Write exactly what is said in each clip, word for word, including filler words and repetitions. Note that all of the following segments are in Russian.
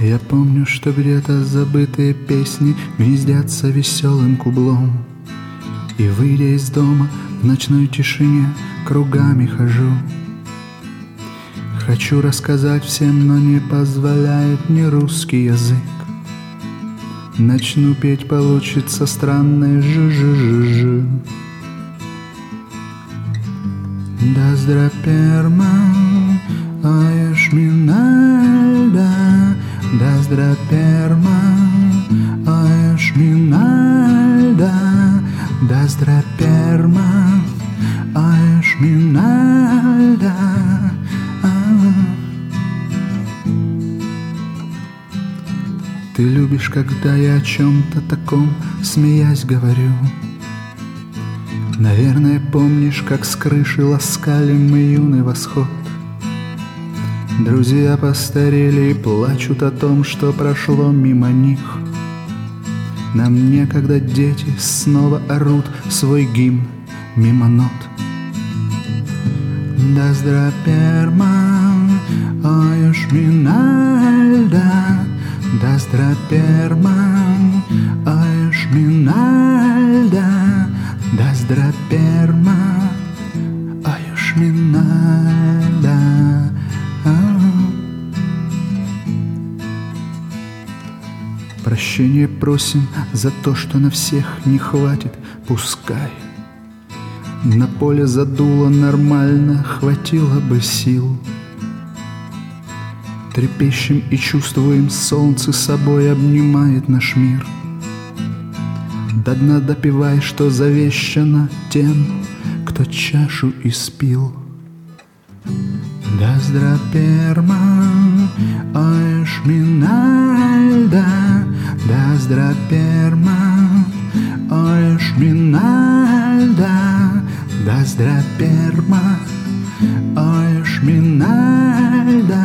Я помню, что где-то забытые песни гнездятся веселым кублом. И, выйдя из дома, в ночной тишине кругами хожу. Хочу рассказать всем, но не позволяет мне русский язык. Начну петь, получится странное жу-жу-жу-жу. Да здраперман, аеш минальда, да здраперман, аеш минальда, да здраперман, аеш минальда. Ты любишь, когда я о чем-то таком, смеясь, говорю. Наверное, помнишь, как с крыши ласкали мы юный восход. Друзья постарели и плачут о том, что прошло мимо них. Нам некогда, дети снова орут свой гимн мимо нот. Да здраперман, аеш минальда, да здраперман, аеш минальда, да здраперман, аеш минальда. Прощения просим за то, что на всех не хватит, пускай. На поле задуло нормально, хватило бы сил. Трепещем и чувствуем, солнце собой обнимает наш мир. До дна допивай, что завещано тем, кто чашу испил. Да здраперман, аеш минальда, да здраперман, аеш минальда, да здраперман, аеш минальда.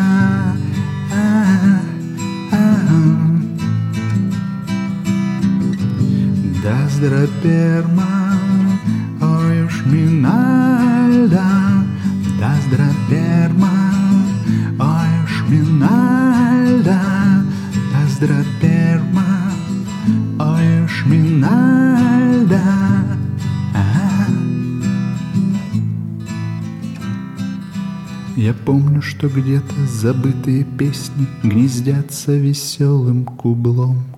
Да здраперман, аеш минальда, да здраперман, аеш минальда, да здраперман, аеш минальда. Я помню, что где-то забытые песни гнездятся веселым кублом.